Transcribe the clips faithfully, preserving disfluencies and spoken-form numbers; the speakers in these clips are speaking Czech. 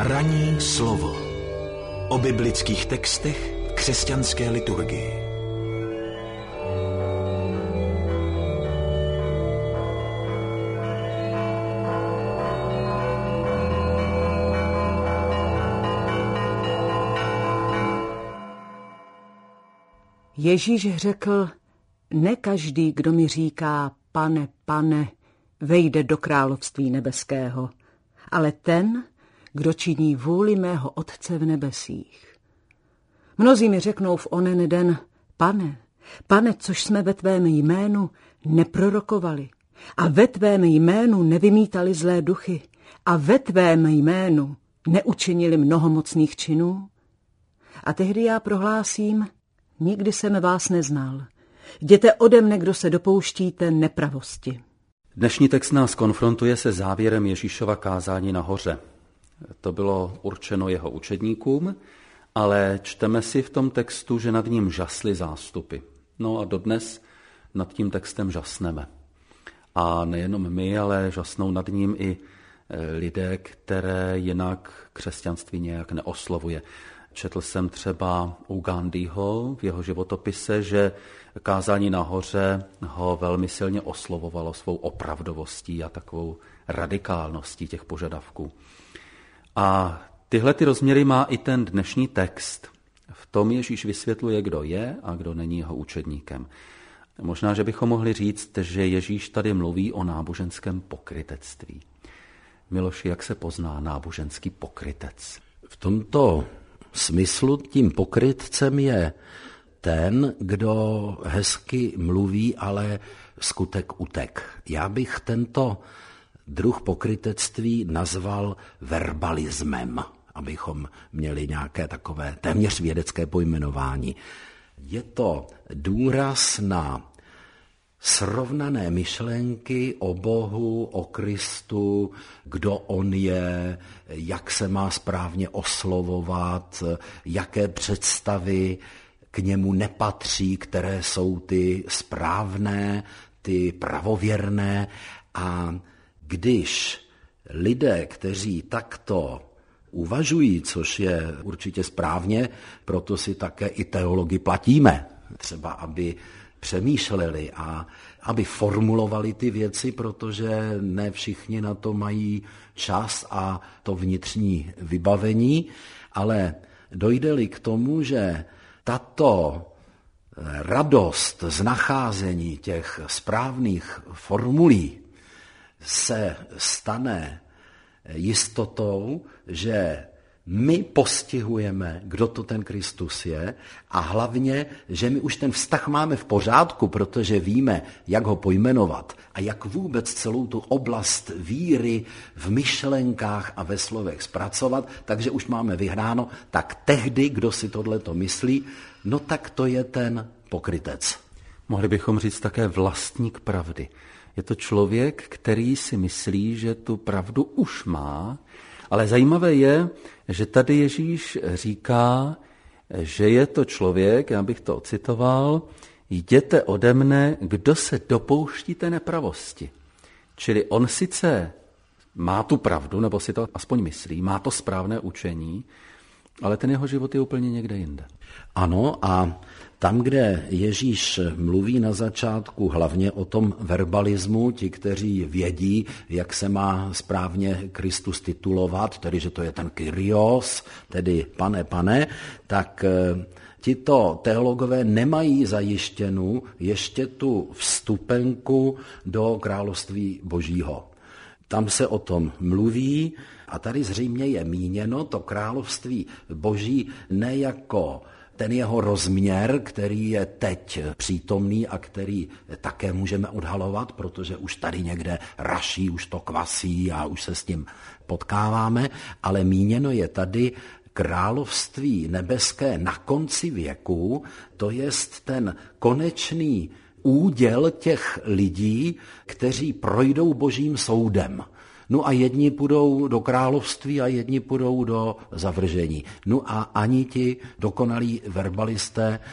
Ranní slovo o biblických textech v křesťanské liturgii. Ježíš řekl, ne každý, kdo mi říká, pane, pane, vejde do království nebeského, ale ten, kdo činí vůli mého Otce v nebesích. Mnozí mi řeknou v onen den, pane, pane, což jsme ve tvém jménu neprorokovali a ve tvém jménu nevymítali zlé duchy a ve tvém jménu neučinili mnoho mocných činů. A tehdy já prohlásím, nikdy jsem vás neznal. Jděte ode mne, kdo se dopouštíte nepravosti. Dnešní text nás konfrontuje se závěrem Ježíšova kázání na hoře. To bylo určeno jeho učedníkům, ale čteme si v tom textu, že nad ním žasly zástupy. No a dodnes nad tím textem žasneme. A nejenom my, ale žasnou nad ním i lidé, které jinak křesťanství nějak neoslovuje. Četl jsem třeba u Gandhiho v jeho životopise, že kázání nahoře ho velmi silně oslovovalo svou opravdovostí a takovou radikálností těch požadavků. A tyhle ty rozměry má i ten dnešní text. V tom Ježíš vysvětluje, kdo je a kdo není jeho učedníkem. Možná, že bychom mohli říct, že Ježíš tady mluví o náboženském pokrytectví. Miloši, jak se pozná náboženský pokrytec? V tomto smyslu tím pokrytcem je ten, kdo hezky mluví, ale skutek utek. Já bych tento druh pokrytectví nazval verbalismem, abychom měli nějaké takové téměř vědecké pojmenování. Je to důraz na srovnané myšlenky o Bohu, o Kristu, kdo on je, jak se má správně oslovovat, jaké představy k němu nepatří, které jsou ty správné, ty pravověrné. A když lidé, kteří takto uvažují, což je určitě správně, proto si také i teology platíme, třeba aby přemýšleli a aby formulovali ty věci, protože ne všichni na to mají čas a to vnitřní vybavení, ale dojde-li k tomu, že tato radost z nacházení těch správných formulí se stane jistotou, že my postihujeme, kdo to ten Kristus je, a hlavně, že my už ten vztah máme v pořádku, protože víme, jak ho pojmenovat a jak vůbec celou tu oblast víry v myšlenkách a ve slovech zpracovat, takže už máme vyhráno, tak tehdy, kdo si tohleto myslí, no tak to je ten pokrytec. Mohli bychom říct také vlastník pravdy. Je to člověk, který si myslí, že tu pravdu už má, ale zajímavé je, že tady Ježíš říká, že je to člověk, já bych to ocitoval, jděte ode mne, kdo se dopouštíte nepravosti. Čili on sice má tu pravdu, nebo si to aspoň myslí, má to správné učení, ale ten jeho život je úplně někde jinde. Ano, a tam, kde Ježíš mluví na začátku hlavně o tom verbalismu, ti, kteří vědí, jak se má správně Kristus titulovat, tedy že to je ten Kyrios, tedy pane, pane, tak tito teologové nemají zajištěnu ještě tu vstupenku do království Božího. Tam se o tom mluví a tady zřejmě je míněno to království Boží ne jako ten jeho rozměr, který je teď přítomný a který také můžeme odhalovat, protože už tady někde raší, už to kvasí a už se s tím potkáváme, ale míněno je tady království nebeské na konci věku, to jest ten konečný úděl těch lidí, kteří projdou Božím soudem. No a jedni půjdou do království a jedni půjdou do zavržení. No a ani ti dokonalí verbalisté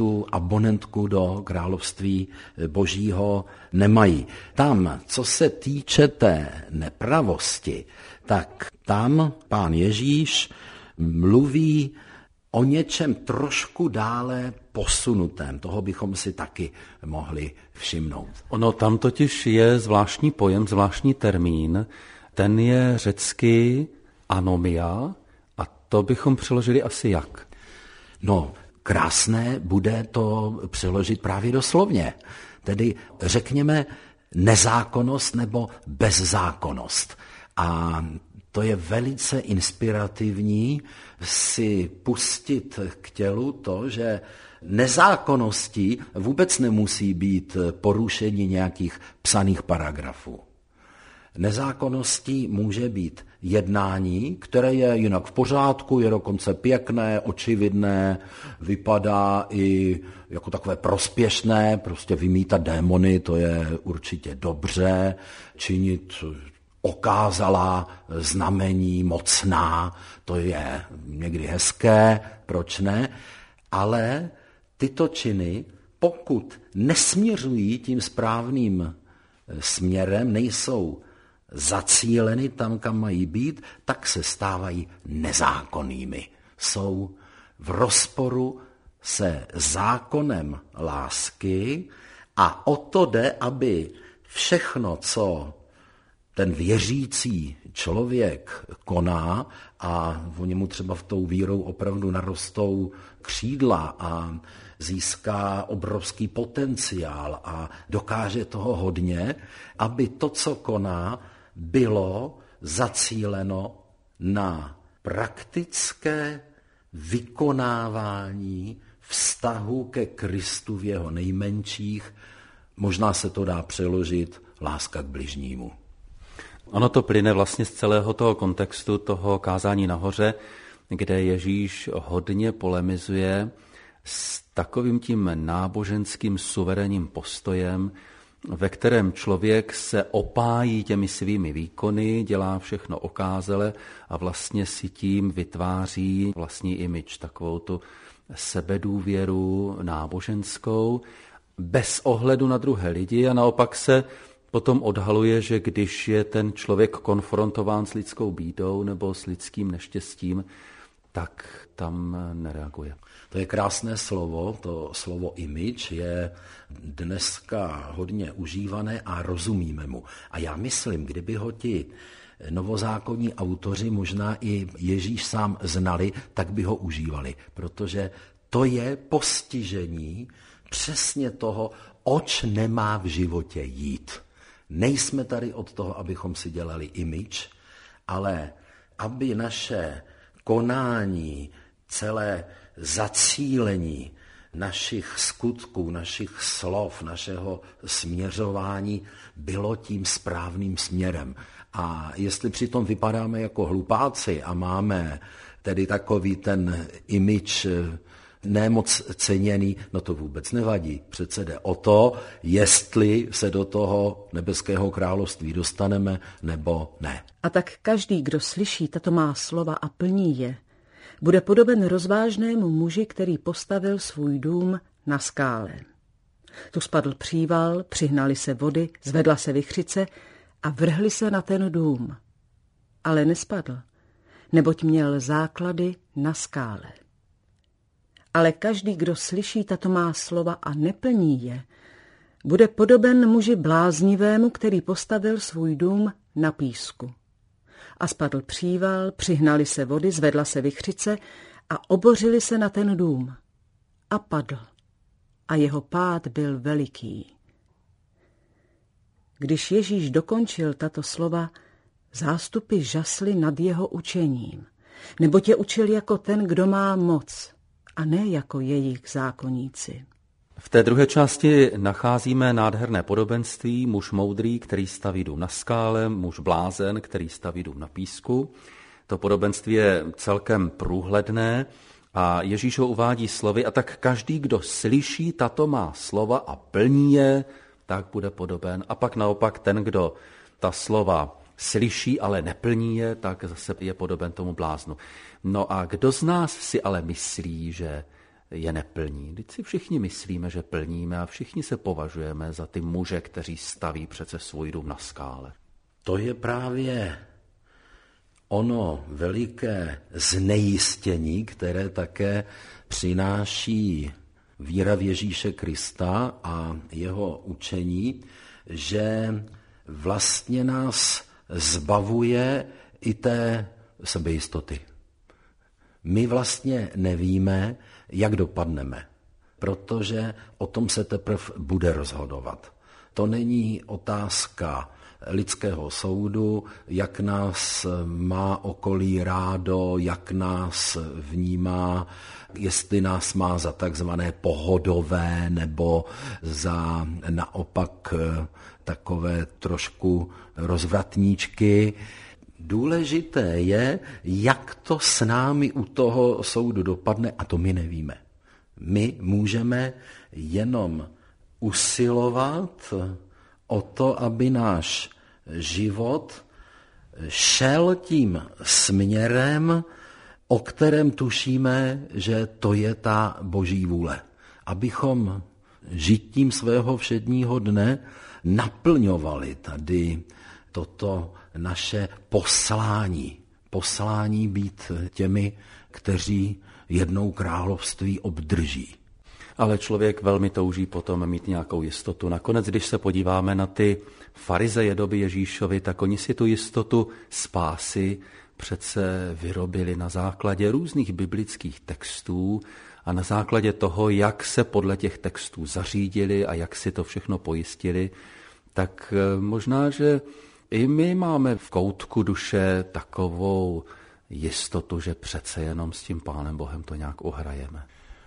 tu abonentku do království božího nemají. Tam, co se týče té nepravosti, tak tam pán Ježíš mluví o něčem trošku dále posunutém. Toho bychom si taky mohli všimnout. Ono tam totiž je zvláštní pojem, zvláštní termín. Ten je řecky anomia a to bychom přeložili asi jak? No, krásné bude to přeložit právě doslovně. Tedy řekněme nezákonnost nebo bezzákonnost. A to je velice inspirativní si pustit k tělu to, že nezákonností vůbec nemusí být porušení nějakých psaných paragrafů. Nezákonností může být jednání, které je jinak v pořádku, je dokonce pěkné, očividné, vypadá i jako takové prospěšné, prostě vymítat démony, to je určitě dobře, činit okázalá znamení, mocná, to je někdy hezké, proč ne, ale tyto činy, pokud nesměřují tím správným směrem, nejsou zacíleny tam, kam mají být, tak se stávají nezákonnými. Jsou v rozporu se zákonem lásky a o to jde, aby všechno, co ten věřící člověk koná a v němu třeba v tou vírou opravdu narostou křídla a získá obrovský potenciál a dokáže toho hodně, aby to, co koná, bylo zacíleno na praktické vykonávání vztahu ke Kristu v jeho nejmenších. Možná se to dá přeložit láska k bližnímu. Ono to plyne vlastně z celého toho kontextu toho kázání nahoře, kde Ježíš hodně polemizuje s takovým tím náboženským suverénním postojem, ve kterém člověk se opájí těmi svými výkony, dělá všechno okázale a vlastně si tím vytváří vlastní image, takovou tu sebedůvěru náboženskou, bez ohledu na druhé lidi a naopak se potom odhaluje, že když je ten člověk konfrontován s lidskou bídou nebo s lidským neštěstím, tak tam nereaguje. To je krásné slovo, to slovo image je dneska hodně užívané a rozumíme mu. A já myslím, kdyby ho ti novozákonní autoři, možná i Ježíš sám znali, tak by ho užívali, protože to je postižení přesně toho, oč nemá v životě jít. Nejsme tady od toho, abychom si dělali image, ale aby naše konání, celé zacílení našich skutků, našich slov, našeho směřování bylo tím správným směrem. A jestli přitom vypadáme jako hlupáci a máme tedy takový ten image nemoc ceněný, no to vůbec nevadí. Přece jde o to, jestli se do toho nebeského království dostaneme, nebo ne. A tak každý, kdo slyší tato má slova a plní je, bude podoben rozvážnému muži, který postavil svůj dům na skále. Tu spadl příval, přihnali se vody, zvedla se vichřice a vrhli se na ten dům. Ale nespadl, neboť měl základy na skále. Ale každý, kdo slyší tato má slova a neplní je, bude podoben muži bláznivému, který postavil svůj dům na písku. A spadl příval, přihnali se vody, zvedla se vichřice a obořili se na ten dům. A padl. A jeho pád byl veliký. Když Ježíš dokončil tato slova, zástupy žasly nad jeho učením, neboť je učil jako ten, kdo má moc, a ne jako jejich zákonníci. V té druhé části nacházíme nádherné podobenství, muž moudrý, který staví dům na skále, muž blázen, který staví dům na písku. To podobenství je celkem průhledné a Ježíš ho uvádí slovy, a tak každý, kdo slyší tato má slova a plní je, tak bude podoben. A pak naopak ten, kdo ta slova slyší, ale neplní je, tak zase je podoben tomu bláznu. No a kdo z nás si ale myslí, že je neplní. Vždyť si všichni myslíme, že plníme a všichni se považujeme za ty muže, kteří staví přece svůj dům na skále. To je právě ono veliké znejistění, které také přináší víra v Ježíše Krista a jeho učení, že vlastně nás zbavuje i té sebejistoty. My vlastně nevíme, jak dopadneme, protože o tom se teprve bude rozhodovat. To není otázka lidského soudu, jak nás má okolí rádo, jak nás vnímá, jestli nás má za takzvané pohodové nebo za naopak takové trošku rozvratníčky. Důležité je, jak to s námi u toho soudu dopadne, a to my nevíme. My můžeme jenom usilovat o to, aby náš život šel tím směrem, o kterém tušíme, že to je ta Boží vůle. Abychom žitím svého všedního dne naplňovali tady toto naše poslání. Poslání být těmi, kteří jednou království obdrží. Ale člověk velmi touží potom mít nějakou jistotu. Nakonec, když se podíváme na ty farizeje doby Ježíšovi, tak oni si tu jistotu spásy přece vyrobili na základě různých biblických textů a na základě toho, jak se podle těch textů zařídili a jak si to všechno pojistili, tak možná, že i my máme v koutku duše takovou jistotu, že přece jenom s tím Pánem Bohem to nějak uhrajeme.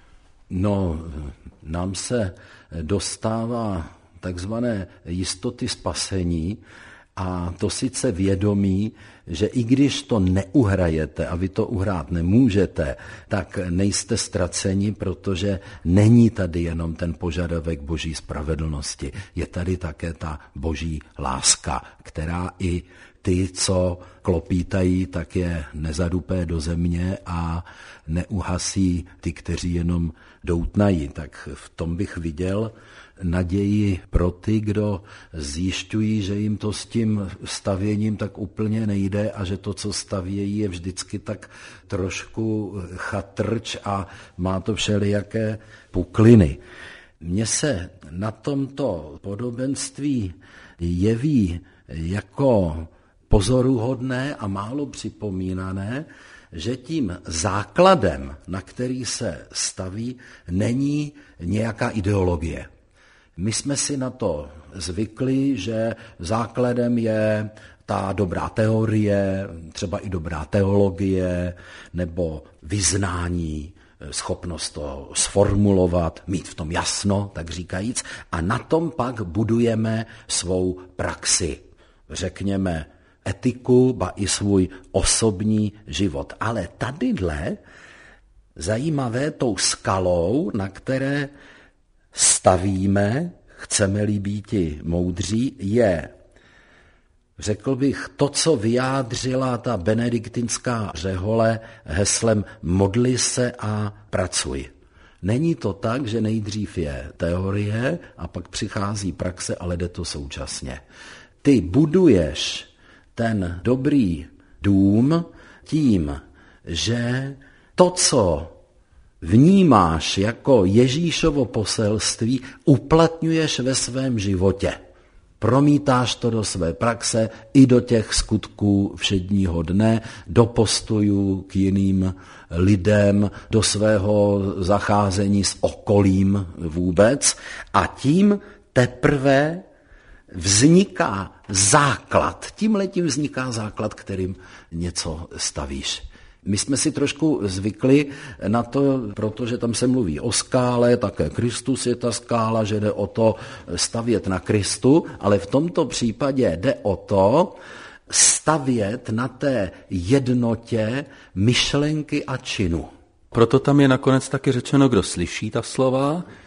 No, nám se dostává takzvané jistoty spasení, a to sice vědomí, že i když to neuhrajete a vy to uhrát nemůžete, tak nejste ztraceni, protože není tady jenom ten požadavek Boží spravedlnosti. Je tady také ta Boží láska, která i ty, co klopítají, tak je nezadupé do země a neuhasí ty, kteří jenom doutnají. Tak v tom bych viděl naději pro ty, kdo zjišťují, že jim to s tím stavěním tak úplně nejde a že to, co stavějí, je vždycky tak trošku chatrč a má to všelijaké pukliny. Mně se na tomto podobenství jeví jako pozoruhodné a málo připomínané, že tím základem, na který se staví, není nějaká ideologie. My jsme si na to zvykli, že základem je ta dobrá teorie, třeba i dobrá teologie, nebo vyznání, schopnost to sformulovat, mít v tom jasno, tak říkajíc, a na tom pak budujeme svou praxi, řekněme etiku, ba i svůj osobní život. Ale tadyhle zajímavé tou skalou, na které stavíme, chceme-li býti moudří, je, řekl bych, to, co vyjádřila ta benediktinská řehole heslem modli se a pracuj. Není to tak, že nejdřív je teorie a pak přichází praxe, ale jde to současně. Ty buduješ ten dobrý dům tím, že to, co vnímáš jako Ježíšovo poselství, uplatňuješ ve svém životě. Promítáš to do své praxe i do těch skutků všedního dne, do postojů k jiným lidem, do svého zacházení s okolím vůbec, a tím teprve vzniká základ. Tímhletím vzniká základ, kterým něco stavíš. My jsme si trošku zvykli na to, protože tam se mluví o skále, také Kristus je ta skála, že jde o to stavět na Kristu, ale v tomto případě jde o to stavět na té jednotě myšlenky a činu. Proto tam je nakonec taky řečeno, kdo slyší ta slova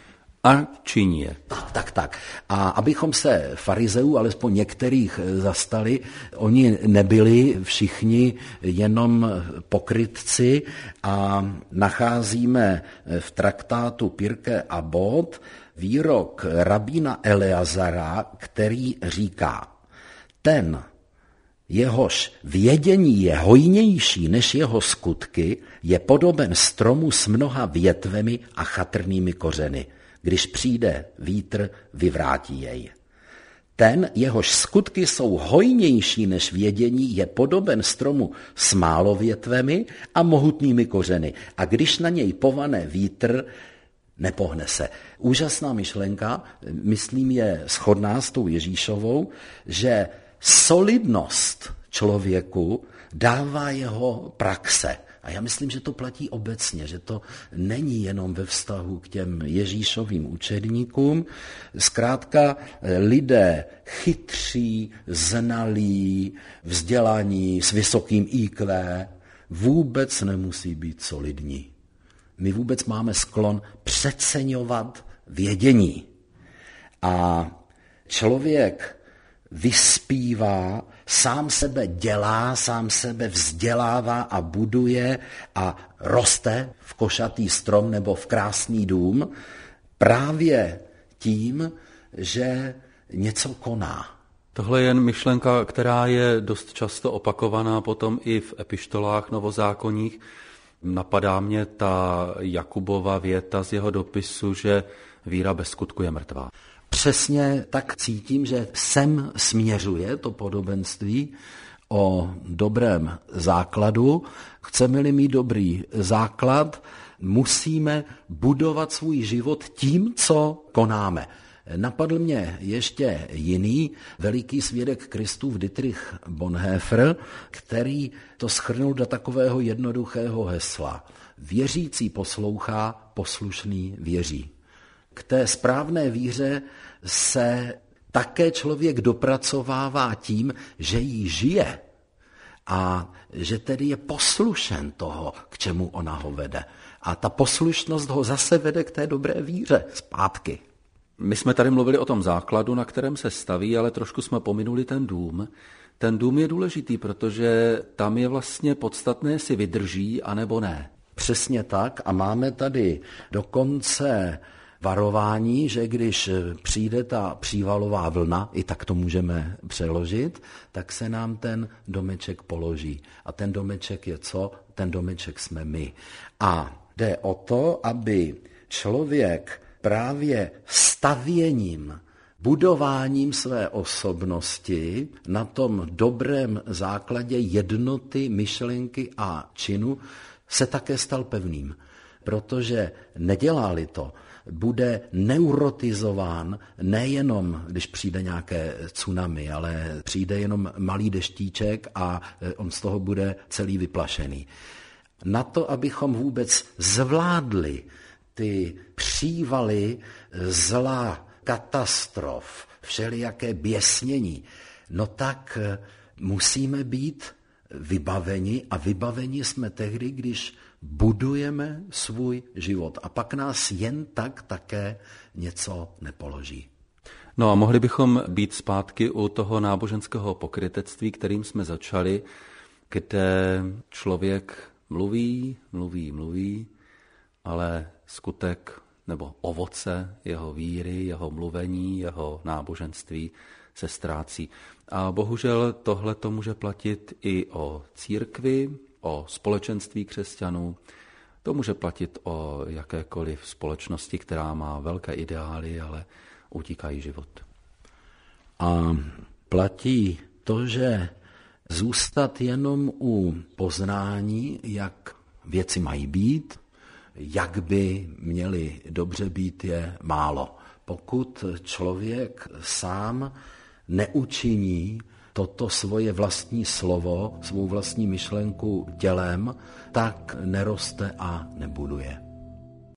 A činí je. Tak, tak, tak. A abychom se farizeů, alespoň některých, zastali, oni nebyli všichni jenom pokrytci a nacházíme v traktátu Pirkei Avot výrok rabína Eleazara, který říká: ten, jehož vědění je hojnější než jeho skutky, je podoben stromu s mnoha větvemi a chatrnými kořeny. Když přijde vítr, vyvrátí jej. Ten, jehož skutky jsou hojnější než vědění, je podoben stromu s málo větvemi a mohutnými kořeny. A když na něj povane vítr, nepohne se. Úžasná myšlenka, myslím, je shodná s tou Ježíšovou, že solidnost člověku dává jeho praxe. A já myslím, že to platí obecně, že to není jenom ve vztahu k těm Ježíšovým učedníkům. Zkrátka lidé chytří, znalí, vzdělaní, s vysokým í kvé vůbec nemusí být solidní. My vůbec máme sklon přeceňovat vědění. A člověk vyspívá, sám sebe dělá, sám sebe vzdělává a buduje a roste v košatý strom nebo v krásný dům právě tím, že něco koná. Tohle je jen myšlenka, která je dost často opakovaná potom i v epištolách novozákonních. Napadá mě ta Jakubova věta z jeho dopisu, že víra bez skutku je mrtvá. Přesně tak cítím, že sem směřuje to podobenství o dobrém základu. Chceme-li mít dobrý základ, musíme budovat svůj život tím, co konáme. Napadl mě ještě jiný veliký svědek Kristův Dietrich Bonhoeffer, který to shrnul do takového jednoduchého hesla. Věřící poslouchá, poslušný věří. K té správné víře se také člověk dopracovává tím, že ji žije a že tedy je poslušen toho, k čemu ona ho vede. A ta poslušnost ho zase vede k té dobré víře zpátky. My jsme tady mluvili o tom základu, na kterém se staví, ale trošku jsme pominuli ten dům. Ten dům je důležitý, protože tam je vlastně podstatné, jestli vydrží, anebo ne. Přesně tak a máme tady dokonce varování, že když přijde ta přívalová vlna, i tak to můžeme přeložit, tak se nám ten domeček položí. A ten domeček je co? Ten domeček jsme my. A jde o to, aby člověk právě stavěním, budováním své osobnosti na tom dobrém základě jednoty, myšlenky a činu se také stal pevným. Protože nedělá-li to, bude neurotizován nejenom, když přijde nějaké tsunami, ale přijde jenom malý deštíček a on z toho bude celý vyplašený. Na to, abychom vůbec zvládli ty přívaly zla, katastrof, všelijaké běsnění, no tak musíme být vybaveni a vybaveni jsme tehdy, když budujeme svůj život a pak nás jen tak také něco nepoloží. No a mohli bychom být zpátky u toho náboženského pokrytectví, kterým jsme začali, kde člověk mluví, mluví, mluví, ale skutek nebo ovoce jeho víry, jeho mluvení, jeho náboženství se ztrácí. A bohužel tohle to může platit i o církvi, o společenství křesťanů. To může platit o jakékoliv společnosti, která má velké ideály, ale utíkají život. A platí to, že zůstat jenom u poznání, jak věci mají být, jak by měly dobře být, je málo. Pokud člověk sám neučiní toto svoje vlastní slovo, svou vlastní myšlenku tělem, tak neroste a nebuduje.